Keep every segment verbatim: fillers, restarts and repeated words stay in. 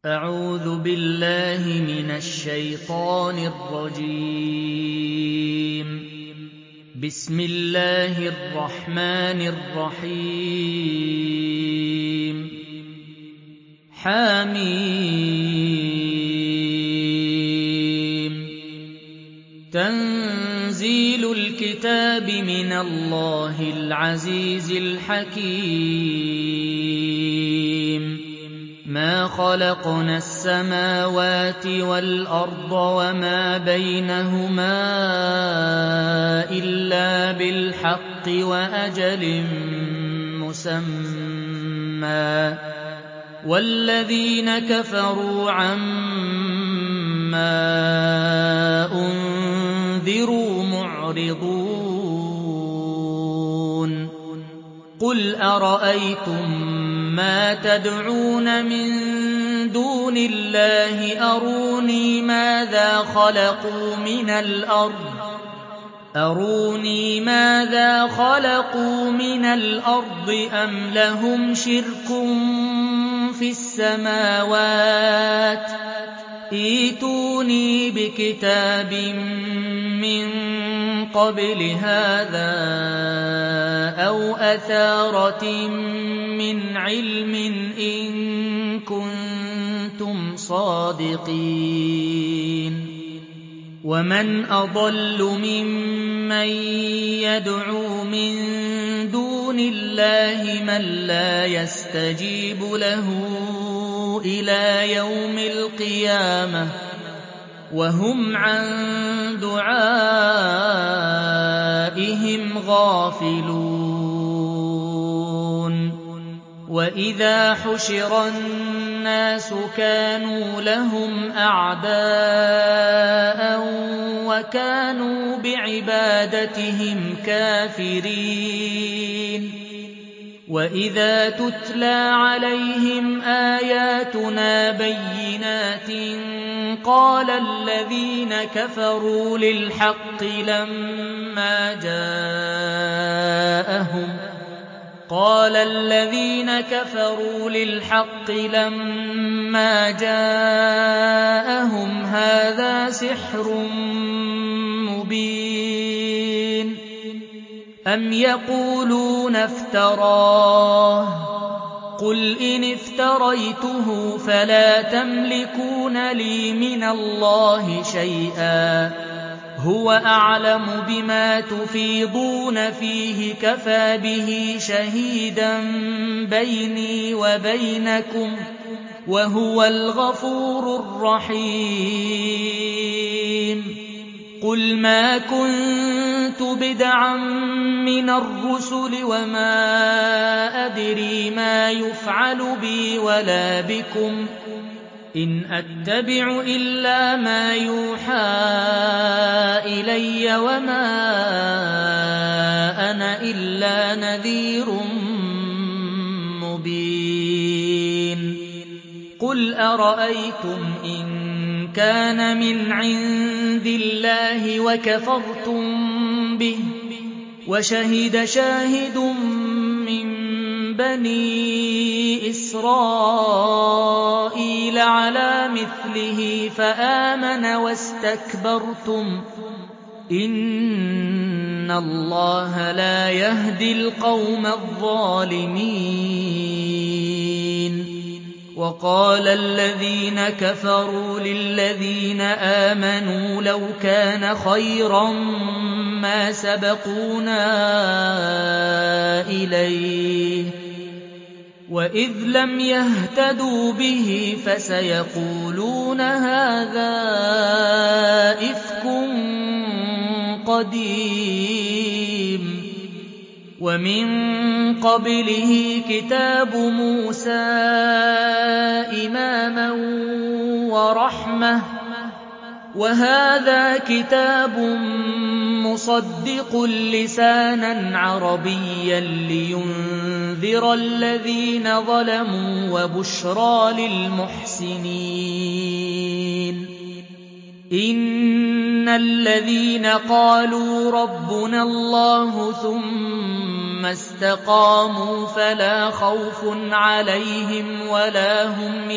أعوذ بالله من الشيطان الرجيم. بسم الله الرحمن الرحيم. حميم. تنزيل الكتاب من الله العزيز الحكيم. ما خلقنا السماوات والأرض وما بينهما إلا بالحق وأجل مسمى، والذين كفروا عما أنذروا معرضون. قل أرأيتم ما تدعون من دون الله أروني ماذا خلقوا من الأرض أروني ماذا خلقوا من الأرض أم لهم شرك في السماوات ائتوني بكتاب من قبل هذا أو أثارة من علم إن كنتم صادقين. ومن أضل ممن يدعو من دون الله من لا يستجيب له إلى يوم القيامة وهم عن دعائهم غافلون. وإذا حشر الناس كانوا لهم أعداء وكانوا بعبادتهم كافرين. وإذا تتلى عليهم آياتنا بينات قال الذين كفروا للحق لما جاءهم قال الذين كفروا للحق لما جاءهم هذا سحر مبين. أم يقولون افتراه قل إن افتريته فلا تملكون لي من الله شيئا هو أعلم بما تفيضون فيه كفى به شهيدا بيني وبينكم وهو الغفور الرحيم. قل ما كنت بدعا من الرسل وما أدري ما يفعل بي ولا بكم إن أتبع إلا ما يوحى إلي وما أنا إلا نذير مبين. قل أرأيتم إن كان من عند الله وكفرتم به وشهد شاهد من بني إسرائيل على مثله فآمن واستكبرتم إن الله لا يهدي القوم الظالمين. وقال الذين كفروا للذين آمنوا لو كان خيرا ما سبقونا إليه وإذ لم يهتدوا به فسيقولون هذا إفك قديم. ومن قبله كتاب موسى إماما ورحمة وهذا كتاب مصدق لسانا عربيا لينذر الذين ظلموا وبشرى للمحسنين. إن الذين قالوا ربنا الله ثم ثم استقاموا فلا خوف عليهم ولا هم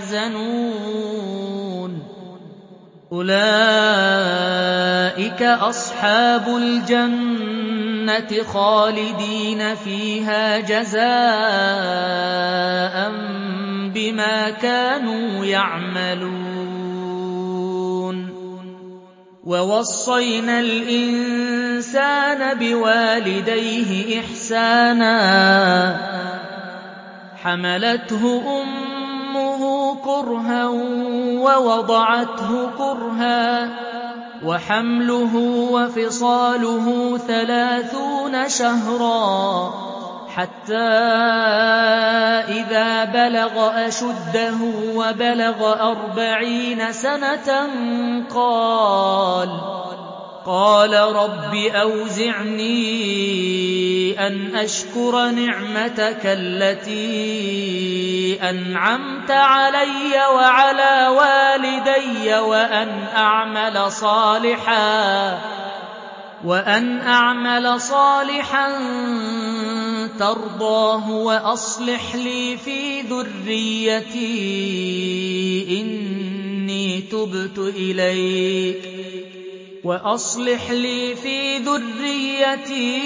يحزنون أولئك أصحاب الجنة خالدين فيها جزاء بما كانوا يعملون ووصينا الإنسان بوالديه إحسانا حملته أمه كرها ووضعته كرها وحمله وفصاله ثلاثون شهرا حتى إذا بلغ أشده وبلغ أربعين سنة قال قال رب أوزعني أن أشكر نعمتك التي أنعمت علي وعلى والدي وأن أعمل صالحا وأن أعمل صالحا ترضاه وأصلح لي في ذريتي إني تبت إليك وأصلح لي في ذريتي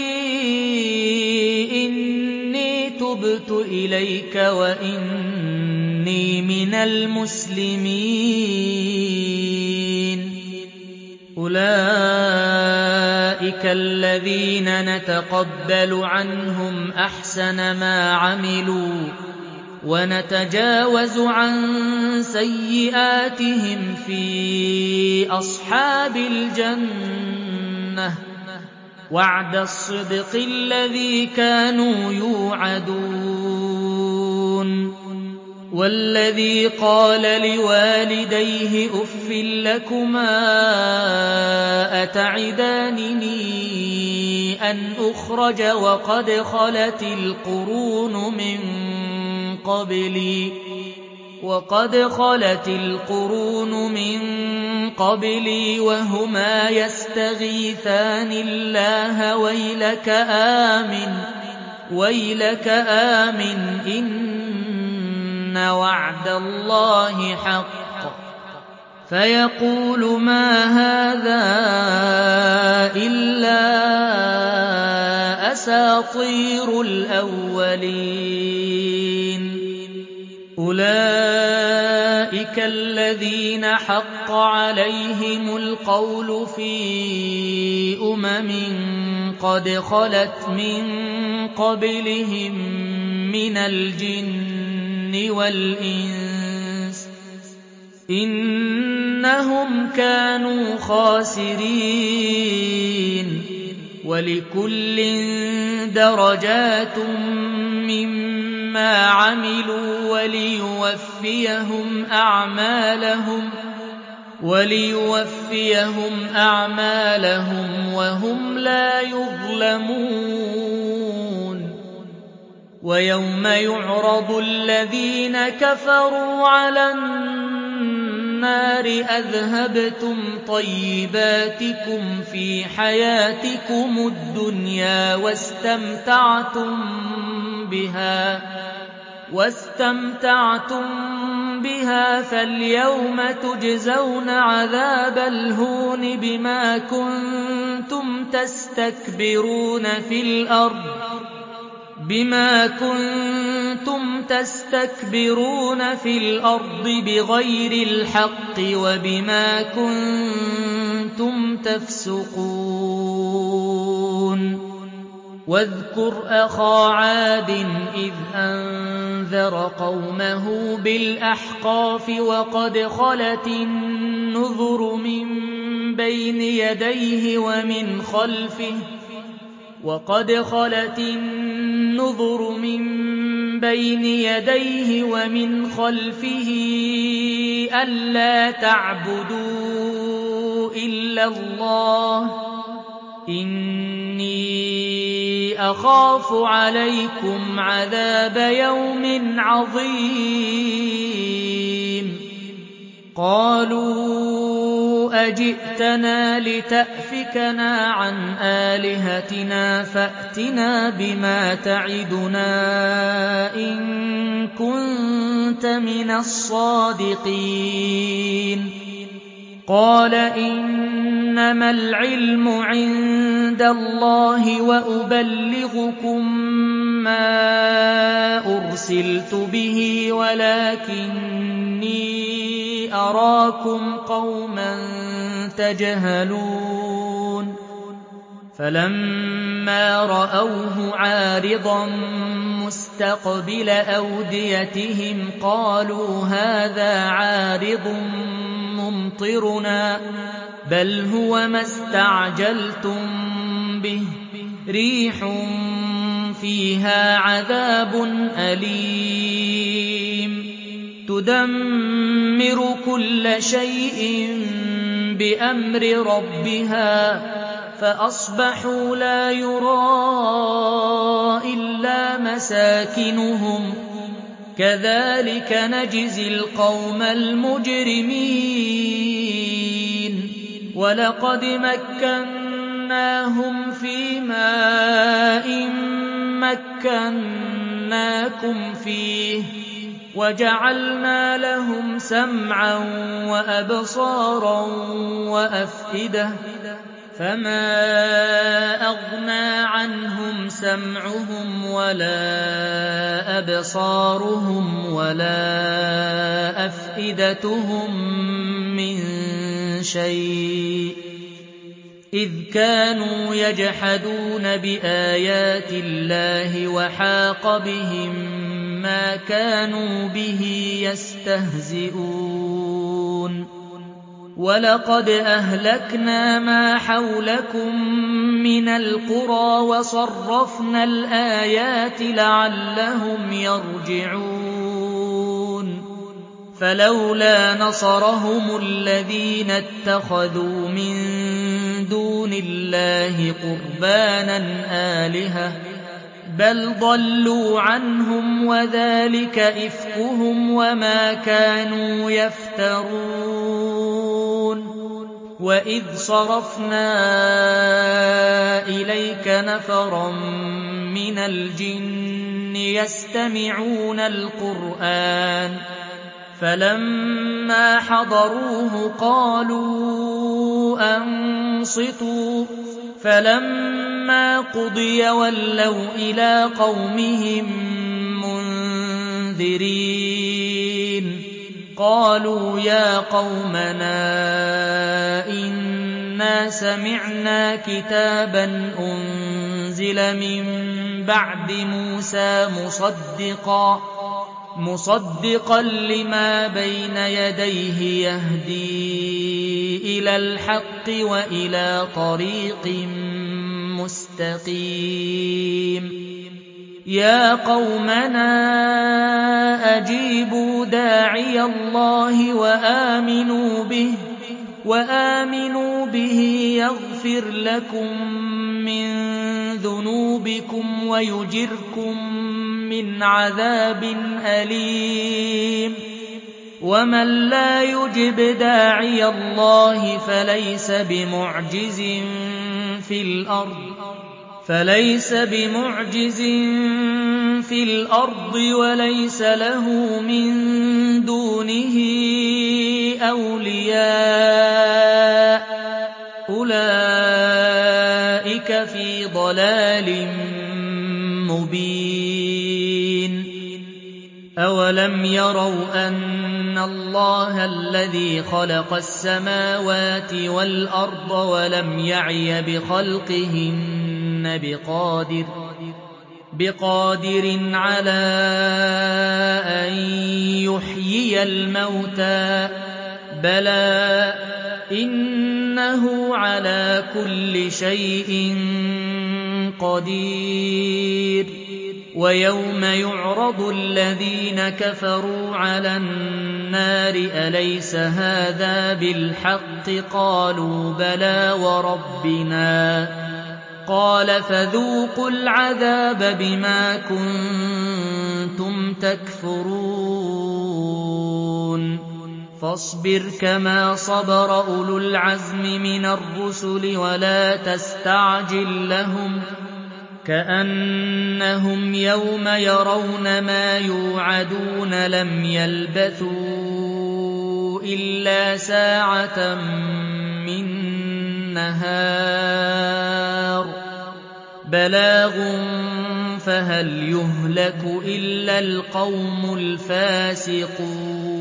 إني تبت إليك وإني من المسلمين أولئك الذين نتقبل عنهم أحسن ما عملوا ونتجاوز عن سيئاتهم في أصحاب الجنة وعد الصدق الذي كانوا يوعدون والذي قال لوالديه أف لكما أتعدانني أن أخرج وقد خلت القرون من قبلي وقد خلت القرون من قبلي وهما يستغيثان الله ويلك آمن ويلك آمن إن وعد الله حق فيقول ما هذا إلا أساطير الأولين أولئك الذين حق عليهم القول في أمم قد خلت من قبلهم من الجن والإنس إنهم كانوا خاسرين ولكل درجات مما عملوا وليوفيهم أعمالهم وليوفيهم أعمالهم وهم لا يظلمون ويوم يعرض الذين كفروا على النار أذهبتم طيباتكم في حياتكم الدنيا واستمتعتم بها واستمتعتم بها فاليوم تجزون عذاب الهون بما كنتم تستكبرون في الأرض بما كنتم تستكبرون في الأرض بغير الحق وبما كنتم تفسقون واذكر أخا عاد إذ أنذر قومه بالأحقاف وقد خلت النذر من بين يديه ومن خلفه وقد خلت النذر من بين يديه ومن خلفه ألا تعبدوا إلا الله إني أخاف عليكم عذاب يوم عظيم قالوا أجئتنا لتأفكنا عن آلهتنا فأتنا بما تعدنا إن كنت من الصادقين قال إنما العلم عند الله وأبلغكم ما أرسلت به ولكني أراكم قوما تجهلون فلما رأوه عارضا مستقبل أوديتهم قالوا هذا عارض ممطرنا بل هو ما استعجلتم به ريح فيها عذاب أليم تدمر كل شيء بأمر ربها فأصبحوا لا يرى إلا مساكنهم كذلك نجزي القوم المجرمين ولقد مكناهم في ماء مكناكم فيه وجعلنا لهم سمعا وأبصارا وأفئدة فما أغنى عنهم سمعهم ولا أبصارهم ولا أفئدتهم من شيء إذ كانوا يجحدون بآيات الله وحاق بهم ما كانوا به يستهزئون ولقد أهلكنا ما حولكم من القرى وصرفنا الآيات لعلهم يرجعون فلولا نصرهم الذين اتخذوا من دون الله قربانا آلهة بل ضلوا عنهم وذلك إفكهم وما كانوا يفترون وإذ صرفنا إليك نفرا من الجن يستمعون القرآن فلما حضروه قالوا أنصتوا فلما قضي ولوا إلى قومهم منذرين قالوا يا قومنا إنا سمعنا كتابا أنزل من بعد موسى مصدقا مصدقا لما بين يديه يهدي إلى الحق وإلى طريق مستقيم يا قومنا أجيبوا داعي الله وآمنوا به وآمنوا به يغفر لكم من ذنوبكم ويجركم من عذاب أليم ومن لا يجب داعي الله فليس بمعجز في الأرض فليس بمعجز في الأرض وليس له من دونه أولياء أولئك في ضلال مبين أولم يروا أن الله الذي خلق السماوات والأرض ولم يعي بخلقهن بقادر بقادر على أن يحيي الموتى بلى إنه على كل شيء قدير ويوم يعرض الذين كفروا على النار أليس هذا بالحق قالوا بلى وربنا قال فذوقوا العذاب بما كنتم تكفرون فاصبر كما صبر أولو العزم من الرسل ولا تستعجل لهم كأنهم يوم يرون ما يوعدون لم يلبثوا إلا ساعة من نهار بلاغ فهل يهلك إلا القوم الفاسقون